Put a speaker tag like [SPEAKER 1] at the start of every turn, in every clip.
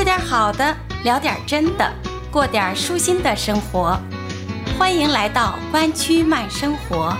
[SPEAKER 1] 点好的，聊点真的，过点舒心的生活。欢迎来到湾区慢生活。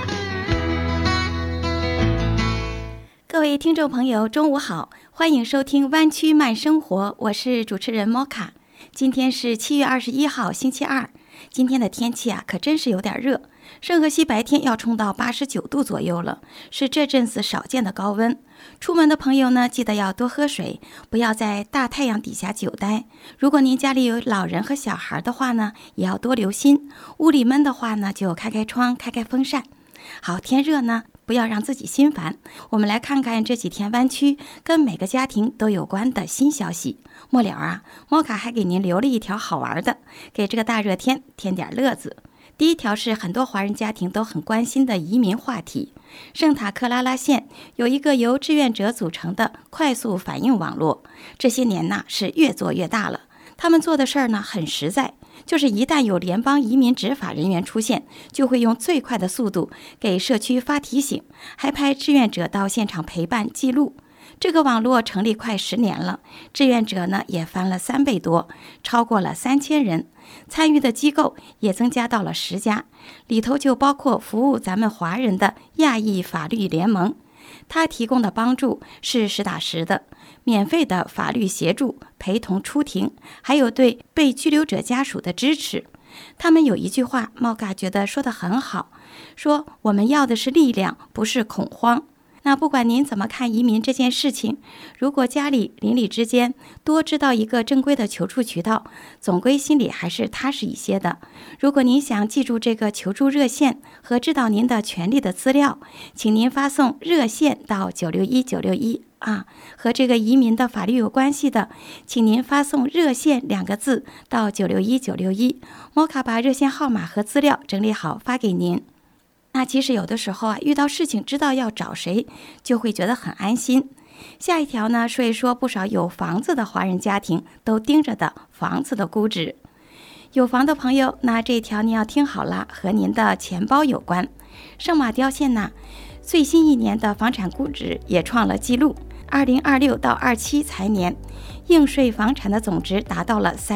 [SPEAKER 1] 各位听众朋友，中午好，欢迎收听湾区慢生活，我是主持人莫卡。今天是7月21号，星期二。今天的天气可真是有点热，圣荷西白天要冲到89度左右了，是这阵子少见的高温。出门的朋友呢，记得要多喝水，不要在大太阳底下久待。如果您家里有老人和小孩的话呢，也要多留心。屋里闷的话呢，就开开窗，开开风扇。好，天热呢，不要让自己心烦。我们来看看这几天湾区跟每个家庭都有关的新消息。末了莫卡还给您留了一条好玩的，给这个大热天添点乐子。第一条是很多华人家庭都很关心的移民话题。圣塔克拉拉县有一个由志愿者组成的快速反应网络，这些年是越做越大了。他们做的事儿呢很实在，就是一旦有联邦移民执法人员出现，就会用最快的速度给社区发提醒，还派志愿者到现场陪伴记录。这个网络成立快10年了，志愿者呢也翻了3倍多，超过了3000人，参与的机构也增加到了10家，里头就包括服务咱们华人的亚裔法律联盟。他提供的帮助是实打实的，免费的法律协助、陪同出庭，还有对被拘留者家属的支持。他们有一句话，莫卡觉得说得很好，说我们要的是力量，不是恐慌。那不管您怎么看移民这件事情，如果家里邻里之间多知道一个正规的求助渠道，总归心里还是踏实一些的。如果您想记住这个求助热线和知道您的权利的资料，请您发送热线到961961和这个移民的法律有关系的，请您发送热线2个字到961961，莫卡把热线号码和资料整理好发给您。那其实有的时候遇到事情知道要找谁，就会觉得很安心。下一条呢，说一说不少有房子的华人家庭都盯着的房子的估值。有房的朋友，那这条你要听好了，和您的钱包有关。圣马刁县最新一年的房产估值也创了纪录，2026到27财年应税房产的总值达到了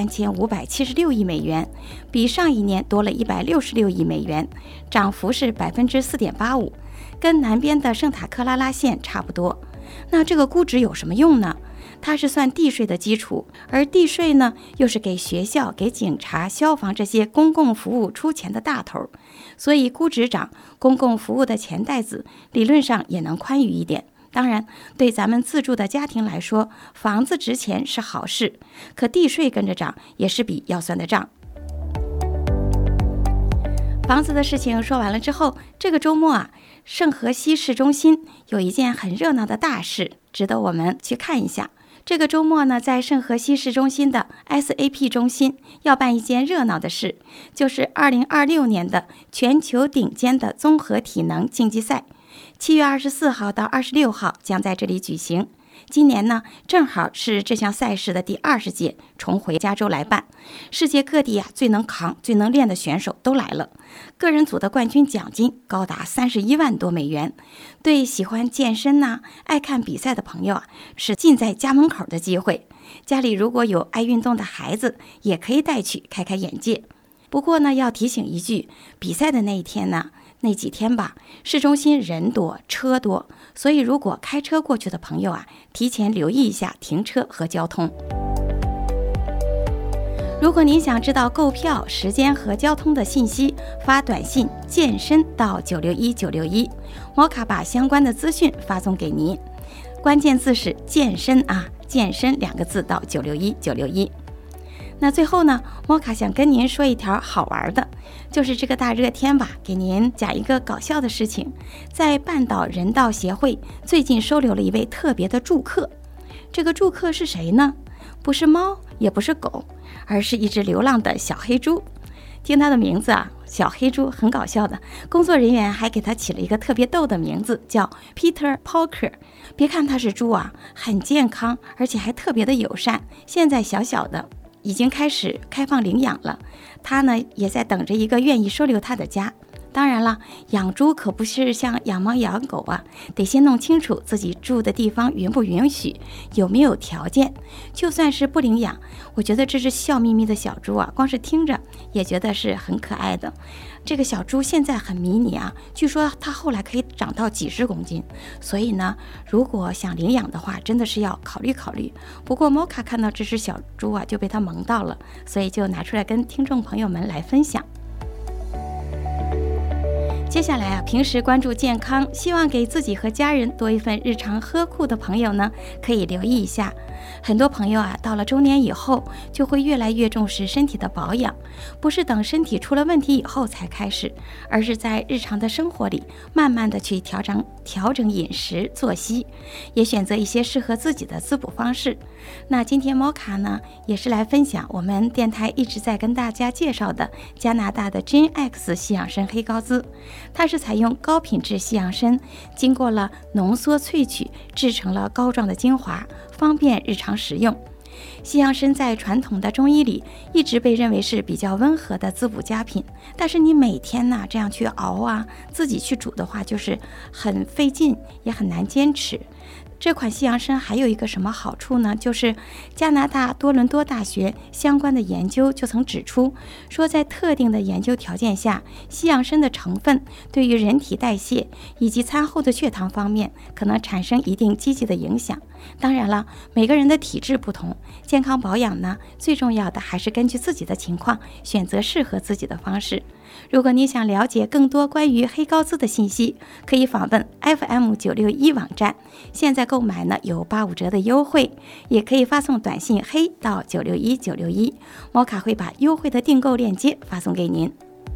[SPEAKER 1] 3576亿美元，比上一年多了166亿美元，涨幅是4.85%，跟南边的圣塔克拉拉县差不多。那这个估值有什么用呢？它是算地税的基础，而地税呢，又是给学校、给警察、消防这些公共服务出钱的大头，所以估值涨，公共服务的钱袋子理论上也能宽裕一点。当然，对咱们自住的家庭来说，房子值钱是好事，可地税跟着涨也是笔要算的账。房子的事情说完了之后，这个周末圣荷西市中心有一件很热闹的大事，值得我们去看一下。这个周末呢，在圣荷西市中心的 SAP 中心要办一件热闹的事，就是2026年的全球顶尖的综合体能竞技赛。7月24号到26号将在这里举行。今年呢，正好是这项赛事的第20届，重回加州来办。世界各地最能扛、最能练的选手都来了。个人组的冠军奖金高达31万多美元。对喜欢健身爱看比赛的朋友是近在家门口的机会。家里如果有爱运动的孩子，也可以带去开开眼界。不过呢，要提醒一句，比赛的那一天那几天市中心人多车多，所以如果开车过去的朋友提前留意一下停车和交通。如果您想知道购票时间和交通的信息，发短信健身到961961，莫卡把相关的资讯发送给您，关键字是健身健身2个字到961961。那最后呢，莫卡想跟您说一条好玩的，就是这个大热天给您讲一个搞笑的事情。在半岛人道协会最近收留了一位特别的住客。这个住客是谁呢？不是猫，也不是狗，而是一只流浪的小黑猪。听他的名字小黑猪很搞笑的，工作人员还给他起了一个特别逗的名字，叫 Peter Parker。 别看他是猪很健康，而且还特别的友善，现在小小的已经开始开放领养了。他呢也在等着一个愿意收留他的家。 当然了，养猪可不是像养猫养狗啊，得先弄清楚自己住的地方允不允许，有没有条件。就算是不领养，我觉得这只笑眯眯的小猪啊，光是听着也觉得是很可爱的。这个小猪现在很迷你啊，据说它后来可以长到几十公斤，所以呢，如果想领养的话，真的是要考虑考虑。不过摩卡看到这只小猪啊，就被它萌到了，所以就拿出来跟听众朋友们来分享。接下来啊，平时关注健康，希望给自己和家人多一份日常呵护的朋友呢，可以留意一下。很多朋友啊，到了中年以后，就会越来越重视身体的保养，不是等身体出了问题以后才开始，而是在日常的生活里，慢慢的去调整饮食作息，也选择一些适合自己的滋补方式。那今天摩卡呢，也是来分享我们电台一直在跟大家介绍的加拿大的 GenX 西洋参黑膏滋。它是采用高品质西洋参，经过了浓缩萃取，制成了膏状的精华，方便日常食用。西洋参在传统的中医里一直被认为是比较温和的滋补佳品，但是你每天呢这样去熬啊，自己去煮的话，就是很费劲，也很难坚持。这款西洋参还有一个什么好处呢？就是加拿大多伦多大学相关的研究就曾指出，说在特定的研究条件下，西洋参的成分对于人体代谢以及餐后的血糖方面可能产生一定积极的影响。当然了，每个人的体质不同，健康保养呢，最重要的还是根据自己的情况选择适合自己的方式。如果你想了解更多关于黑膏滋的信息，可以访问 FM961 网站，现在购买呢有85折的优惠，也可以发送短信黑到961961，摩卡会把优惠的订购链接发送给您。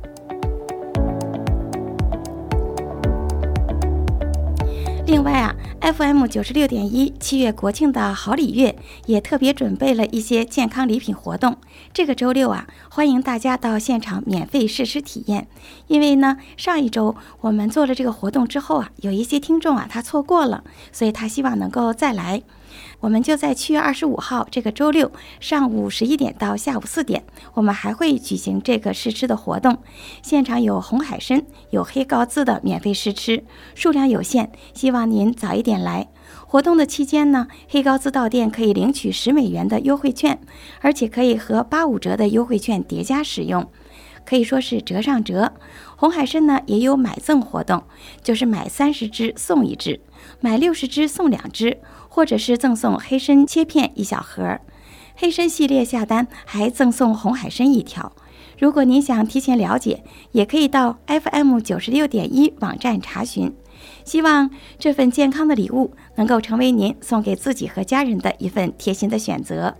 [SPEAKER 1] 另外啊 ，FM96.1 7月国庆的好礼月也特别准备了一些健康礼品活动。这个周六啊，欢迎大家到现场免费试吃体验。因为呢，上一周我们做了这个活动之后啊，有一些听众啊他错过了，所以他希望能够再来。我们就在7月25号这个周六上午11点到下午4点，我们还会举行这个试吃的活动。现场有红海参、有黑膏滋的免费试吃，数量有限，希望您早一点来。活动的期间呢，黑膏滋到店可以领取10美元的优惠券，而且可以和85折的优惠券叠加使用，可以说是折上折。红海参呢也有买赠活动，就是买30只送1只，买60只送2只，或者是赠送黑参切片1小盒。黑参系列下单还赠送红海参1条。如果您想提前了解，也可以到 FM96.1 网站查询。希望这份健康的礼物能够成为您送给自己和家人的一份贴心的选择。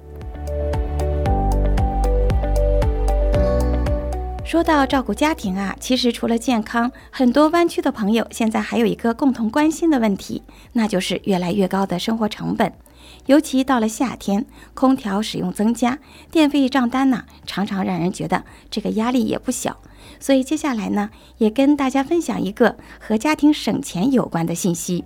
[SPEAKER 1] 说到照顾家庭啊，其实除了健康，很多湾区的朋友现在还有一个共同关心的问题，那就是越来越高的生活成本。尤其到了夏天，空调使用增加，电费账单呢，常常让人觉得这个压力也不小。所以接下来呢，也跟大家分享一个和家庭省钱有关的信息。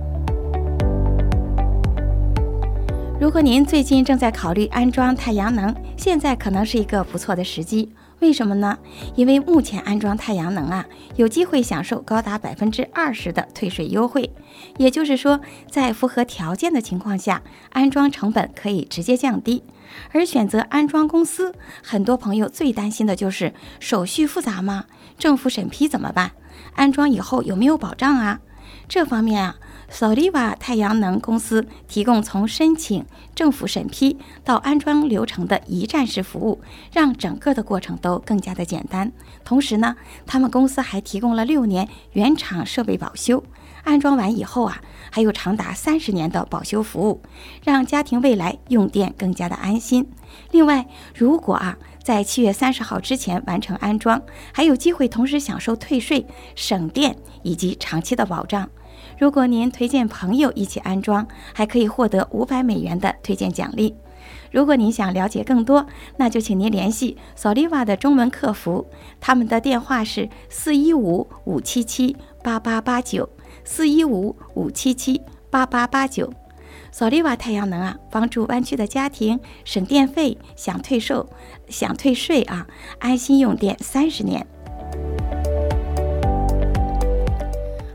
[SPEAKER 1] 如果您最近正在考虑安装太阳能，现在可能是一个不错的时机。为什么呢？因为目前安装太阳能啊，有机会享受高达20%的退税优惠。也就是说，在符合条件的情况下，安装成本可以直接降低。而选择安装公司，很多朋友最担心的就是手续复杂吗？政府审批怎么办？安装以后有没有保障啊？这方面啊，Soliva 太阳能公司提供从申请、政府审批到安装流程的一站式服务，让整个的过程都更加的简单。同时呢，他们公司还提供了6年原厂设备保修，安装完以后啊，还有长达30年的保修服务，让家庭未来用电更加的安心。另外，如果在7月30号之前完成安装，还有机会同时享受退税、省电以及长期的保障。如果您推荐朋友一起安装，还可以获得500美元的推荐奖励。如果您想了解更多，那就请您联系 Soliva 的中文客服，他们的电话是415-577-8889 415-577-8889。Soliva 太阳能帮助湾区的家庭省电费，想退税安心用电30年。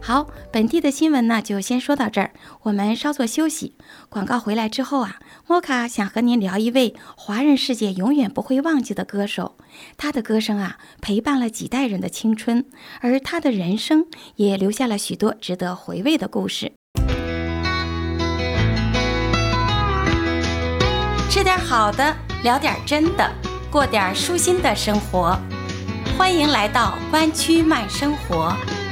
[SPEAKER 1] 好，本地的新闻呢就先说到这儿，我们稍作休息。广告回来之后啊，莫卡想和您聊一位华人世界永远不会忘记的歌手。他的歌声啊，陪伴了几代人的青春，而他的人生也留下了许多值得回味的故事。吃点好的，聊点真的，过点舒心的生活。欢迎来到湾区慢生活。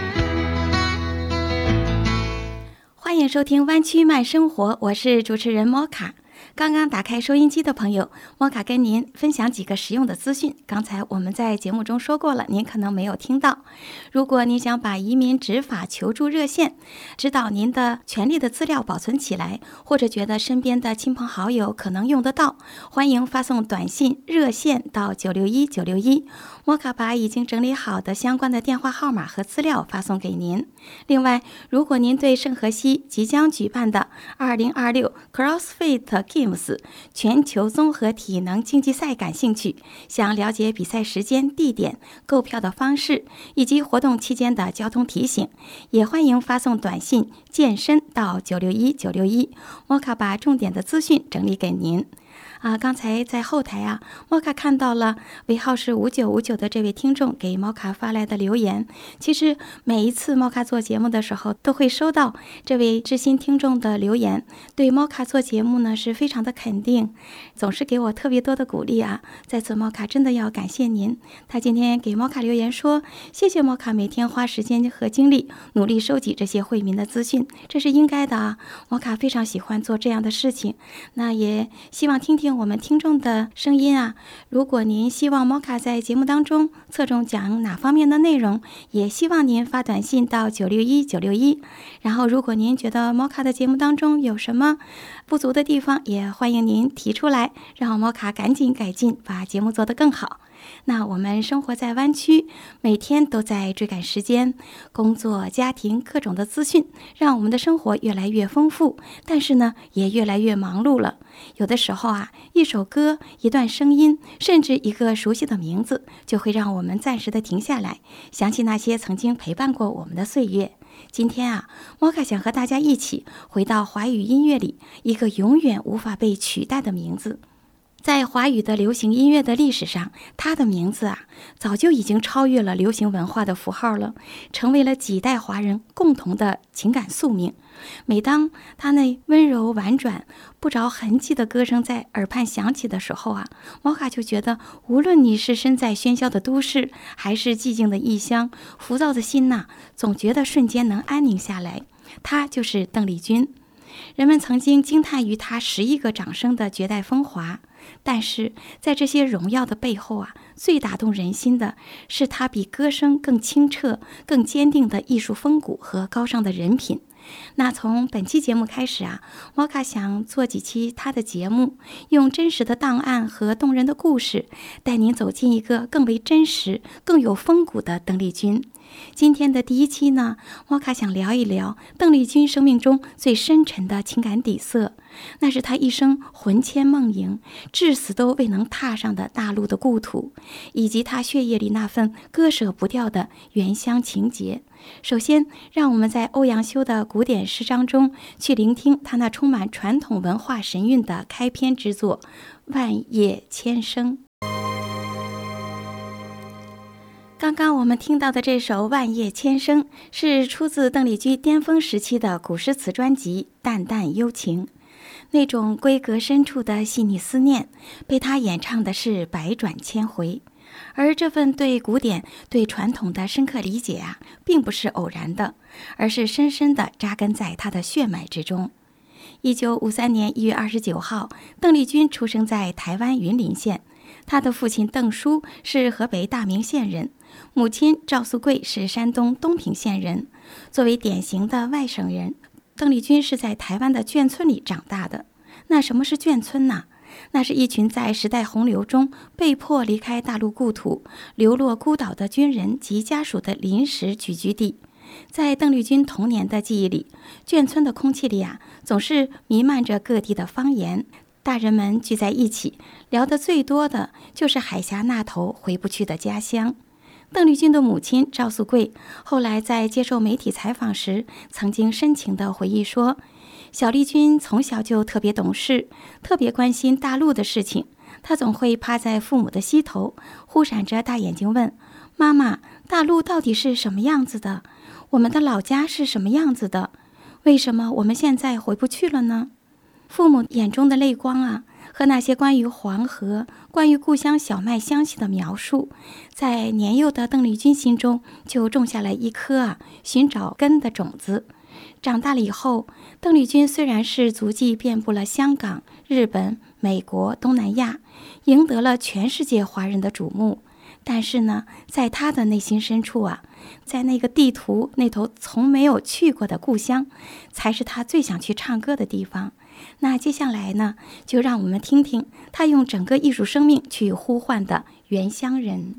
[SPEAKER 1] 欢迎收听湾区慢生活，我是主持人莫卡。刚刚打开收音机的朋友，莫卡跟您分享几个实用的资讯。刚才我们在节目中说过了，您可能没有听到。如果您想把移民执法求助热线指导您的权利的资料保存起来，或者觉得身边的亲朋好友可能用得到，欢迎发送短信热线到961961，莫卡把已经整理好的相关的电话号码和资料发送给您。另外，如果您对圣荷西即将举办的2026 CrossFit Games 全球综合体能竞技赛感兴趣，想了解比赛时间、地点、购票的方式以及活动期间的交通提醒，也欢迎发送短信健身到961961，莫卡把重点的资讯整理给您。刚才在后台莫卡看到了尾号是5959的这位听众给莫卡发来的留言。其实每一次莫卡做节目的时候都会收到这位知心听众的留言，对莫卡做节目呢是非常的肯定，总是给我特别多的鼓励在此莫卡真的要感谢您。他今天给莫卡留言说，谢谢莫卡每天花时间和精力努力收集这些惠民的资讯，这是应该的莫卡非常喜欢做这样的事情，那也希望听听我们听众的声音如果您希望莫卡在节目当中侧重讲哪方面的内容，也希望您发短信到961961。然后如果您觉得莫卡的节目当中有什么不足的地方，也欢迎您提出来，让莫卡赶紧改进，把节目做得更好。那我们生活在湾区，每天都在追赶时间，工作、家庭各种的资讯，让我们的生活越来越丰富，但是呢，也越来越忙碌了。有的时候一首歌、一段声音，甚至一个熟悉的名字，就会让我们暂时的停下来，想起那些曾经陪伴过我们的岁月。今天莫卡想和大家一起回到华语音乐里一个永远无法被取代的名字。在华语的流行音乐的历史上，他的名字早就已经超越了流行文化的符号了，成为了几代华人共同的情感宿命。每当他那温柔婉转、不着痕迹的歌声在耳畔响起的时候莫卡就觉得，无论你是身在喧嚣的都市，还是寂静的异乡，浮躁的心总觉得瞬间能安宁下来。他就是邓丽君。人们曾经惊叹于他11个掌声的绝代风华，但是在这些荣耀的背后最打动人心的是他比歌声更清澈、更坚定的艺术风骨和高尚的人品。那从本期节目开始莫卡想做几期他的节目，用真实的档案和动人的故事，带您走进一个更为真实、更有风骨的邓丽君。今天的第一期呢，莫卡想聊一聊邓丽君生命中最深沉的情感底色，那是她一生魂牵梦萦，至死都未能踏上的大陆的故土，以及她血液里那份割舍不掉的原乡情结。首先，让我们在欧阳修的古典诗章中去聆听他那充满传统文化神韵的开篇之作《万叶千声》。刚刚我们听到的这首《万叶千声》是出自邓丽君巅峰时期的古诗词专辑《淡淡幽情》，那种闺阁深处的细腻思念，被她演唱的是百转千回。而这份对古典、对传统的深刻理解并不是偶然的，而是深深地扎根在她的血脉之中。1953年1月29号，邓丽君出生在台湾云林县。她的父亲邓叔是河北大名县人，母亲赵素桂是山东东平县人。作为典型的外省人，邓丽君是在台湾的眷村里长大的。那什么是眷村呢？那是一群在时代洪流中被迫离开大陆故土、流落孤岛的军人及家属的临时聚居地。在邓丽君童年的记忆里，眷村的空气里总是弥漫着各地的方言。大人们聚在一起，聊得最多的就是海峡那头回不去的家乡。 邓丽君的母亲赵素桂后来在接受媒体采访时，曾经深情地回忆说，小丽君从小就特别懂事，特别关心大陆的事情。她总会趴在父母的膝头，忽闪着大眼睛问妈妈，大陆到底是什么样子的？我们的老家是什么样子的？为什么我们现在回不去了呢？父母眼中的泪光啊，和那些关于黄河、关于故乡小麦香气的描述，在年幼的邓丽君心中就种下了一颗寻找根的种子。长大了以后，邓丽君虽然是足迹遍布了香港、日本、美国、东南亚，赢得了全世界华人的瞩目，但是呢，在她的内心深处啊，在那个地图那头从没有去过的故乡，才是她最想去唱歌的地方。那接下来呢，就让我们听听她用整个艺术生命去呼唤的原乡人。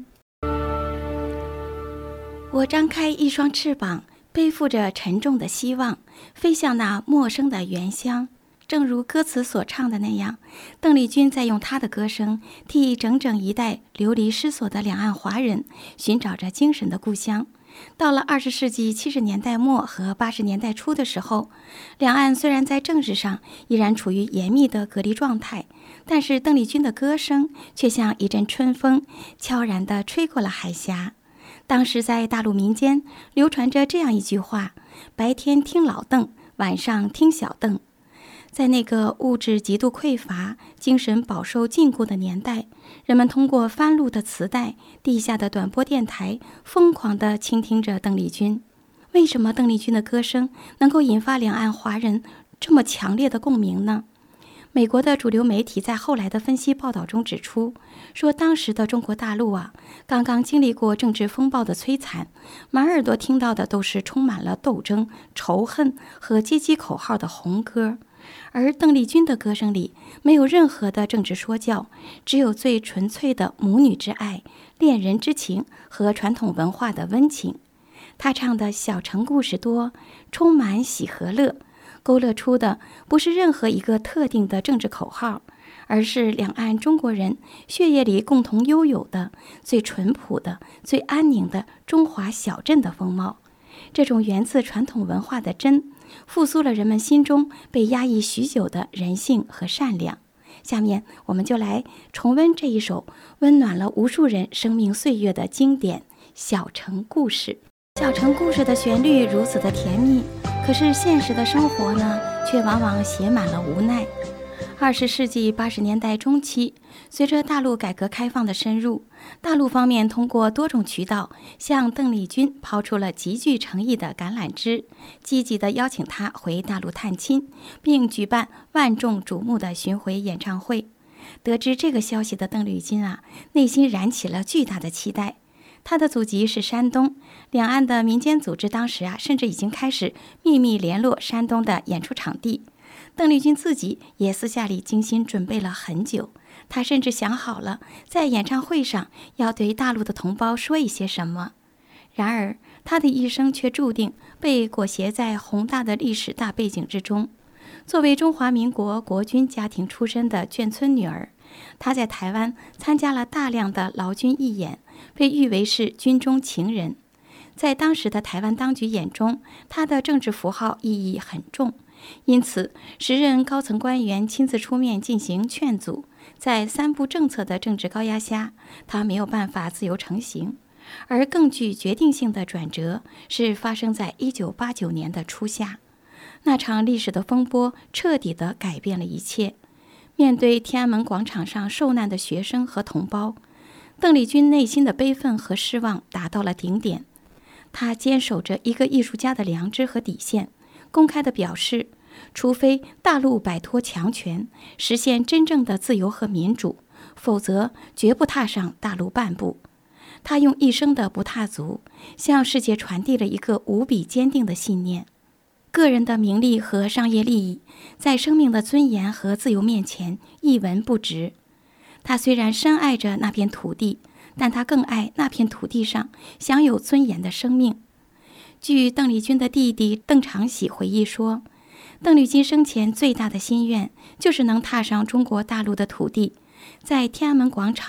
[SPEAKER 1] 我张开一双翅膀，背负着沉重的希望，飞向那陌生的原乡。正如歌词所唱的那样，邓丽君在用她的歌声替整整一代流离失所的两岸华人寻找着精神的故乡。到了20世纪70年代末和80年代初的时候，两岸虽然在政治上依然处于严密的隔离状态，但是邓丽君的歌声却像一阵春风，悄然地吹过了海峡。当时在大陆民间流传着这样一句话：白天听老邓，晚上听小邓。在那个物质极度匮乏、精神饱受禁锢的年代，人们通过翻录的磁带、地下的短波电台，疯狂地倾听着邓丽君。为什么邓丽君的歌声能够引发两岸华人这么强烈的共鸣呢？美国的主流媒体在后来的分析报道中指出，说当时的中国大陆刚刚经历过政治风暴的摧残，满耳朵听到的都是充满了斗争、仇恨和阶级口号的红歌。而邓丽君的歌声里没有任何的政治说教，只有最纯粹的母女之爱、恋人之情和传统文化的温情。她唱的小城故事多，充满喜和乐，勾勒出的不是任何一个特定的政治口号，而是两岸中国人血液里共同拥有的最淳朴的、最安宁的中华小镇的风貌。这种源自传统文化的真，复苏了人们心中被压抑许久的人性和善良。下面我们就来重温这一首温暖了无数人生命岁月的经典《小城故事》。小城故事的旋律如此的甜蜜，可是现实的生活呢，却往往写满了无奈。20世纪80年代中期，随着大陆改革开放的深入，大陆方面通过多种渠道向邓丽君抛出了极具诚意的橄榄枝，积极地邀请她回大陆探亲，并举办万众瞩目的巡回演唱会。得知这个消息的邓丽君内心燃起了巨大的期待。她的祖籍是山东，两岸的民间组织当时甚至已经开始秘密联络山东的演出场地。邓丽君自己也私下里精心准备了很久，她甚至想好了在演唱会上要对大陆的同胞说一些什么。然而，她的一生却注定被裹挟在宏大的历史大背景之中。作为中华民国国军家庭出身的眷村女儿，她在台湾参加了大量的劳军义演，被誉为是军中情人。在当时的台湾当局眼中，她的政治符号意义很重，因此时任高层官员亲自出面进行劝阻。在三不政策的政治高压下，她没有办法自由成行。而更具决定性的转折是发生在1989年的初夏，那场历史的风波彻底地改变了一切。面对天安门广场上受难的学生和同胞，邓丽君内心的悲愤和失望达到了顶点。她坚守着一个艺术家的良知和底线，公开地表示，除非大陆摆脱强权，实现真正的自由和民主，否则绝不踏上大陆半步。她用一生的不踏足，向世界传递了一个无比坚定的信念：个人的名利和商业利益，在生命的尊严和自由面前一文不值。她虽然深爱着那片土地，但她更爱那片土地上享有尊严的生命。据邓丽君的弟弟邓长喜回忆说，邓丽君生前最大的心愿就是能踏上中国大陆的土地，在天安门广场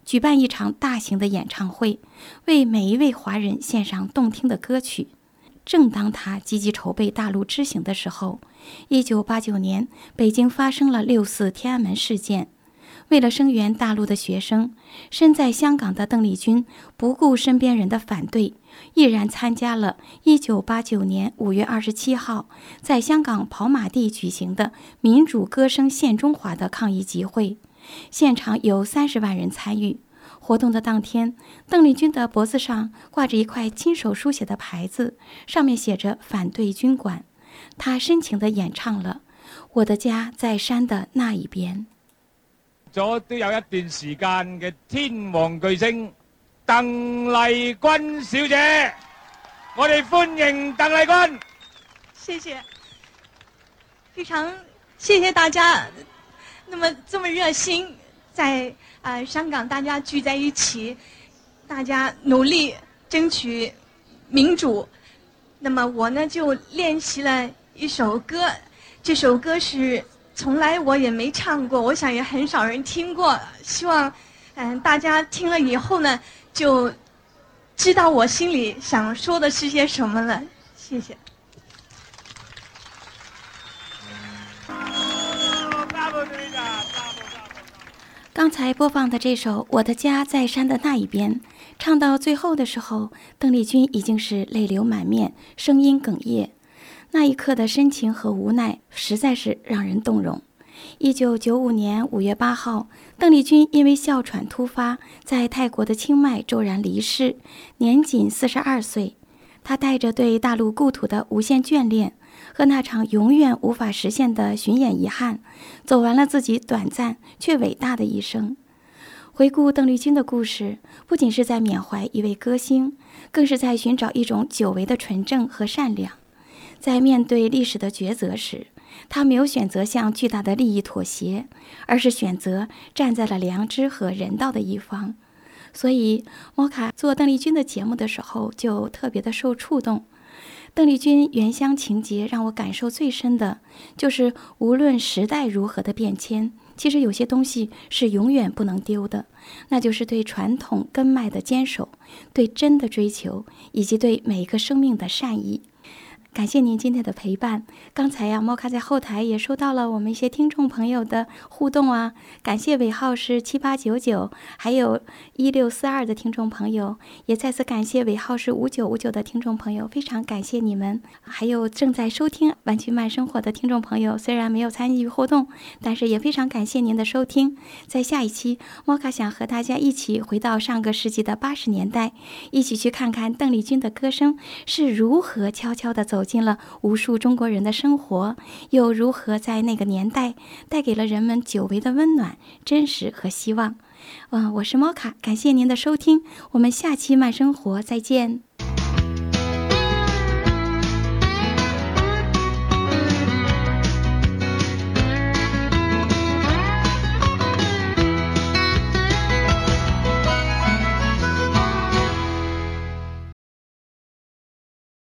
[SPEAKER 1] 举办一场大型的演唱会，为每一位华人献上动听的歌曲。正当他积极筹备大陆之行的时候，1989年北京发生了6·4天安门事件。为了声援大陆的学生，身在香港的邓丽君不顾身边人的反对，毅然参加了1989年5月27号在香港跑马地举行的民主歌声献中华的抗议集会，现场有30万人参与。活动的当天，邓丽君的脖子上挂着一块亲手书写的牌子，上面写着反对军管。她深情地演唱了《我的家在山的那一边》。
[SPEAKER 2] 咗都有一段時間嘅天王巨星鄧麗君小姐，我哋歡迎鄧麗君。
[SPEAKER 3] 謝謝，非常謝謝大家，那麼這麼熱心，在香港大家聚在一起，大家努力爭取民主。那麼我呢就練習了一首歌，這首歌是從來我也沒唱過，我想也很少人聽過，希望大家聽了以後呢就知道我心裡想說的是些什麼了。謝謝。
[SPEAKER 1] 刚才播放的这首《我的家在山的那一边》，唱到最后的时候，邓丽君已经是泪流满面，声音哽咽。那一刻的深情和无奈实在是让人动容。1995年5月8号，邓丽君因为哮喘突发，在泰国的清迈骤然离世，年仅42岁。她带着对大陆故土的无限眷恋和那场永远无法实现的巡演遗憾，走完了自己短暂却伟大的一生。回顾邓丽君的故事，不仅是在缅怀一位歌星，更是在寻找一种久违的纯正和善良。在面对历史的抉择时，他没有选择向巨大的利益妥协，而是选择站在了良知和人道的一方。所以摩卡做邓丽君的节目的时候就特别的受触动。邓丽君原乡情节让我感受最深的就是无论时代如何的变迁，其实有些东西是永远不能丢的，那就是对传统根脉的坚守，对真的追求，以及对每一个生命的善意。感谢您今天的陪伴。刚才呀，猫卡在后台也收到了我们一些听众朋友的互动啊，感谢尾号是7899，还有1642的听众朋友，也再次感谢尾号是5959的听众朋友，非常感谢你们。还有正在收听湾区慢生活的听众朋友，虽然没有参与互动，但是也非常感谢您的收听。在下一期，猫卡想和大家一起回到上个世纪的80年代，一起去看看邓丽君的歌声是如何悄悄地走进了无数中国人的生活，又如何在那个年代带给了人们久违的温暖、真实和希望。我是猫卡，感谢您的收听，我们下期慢生活再见。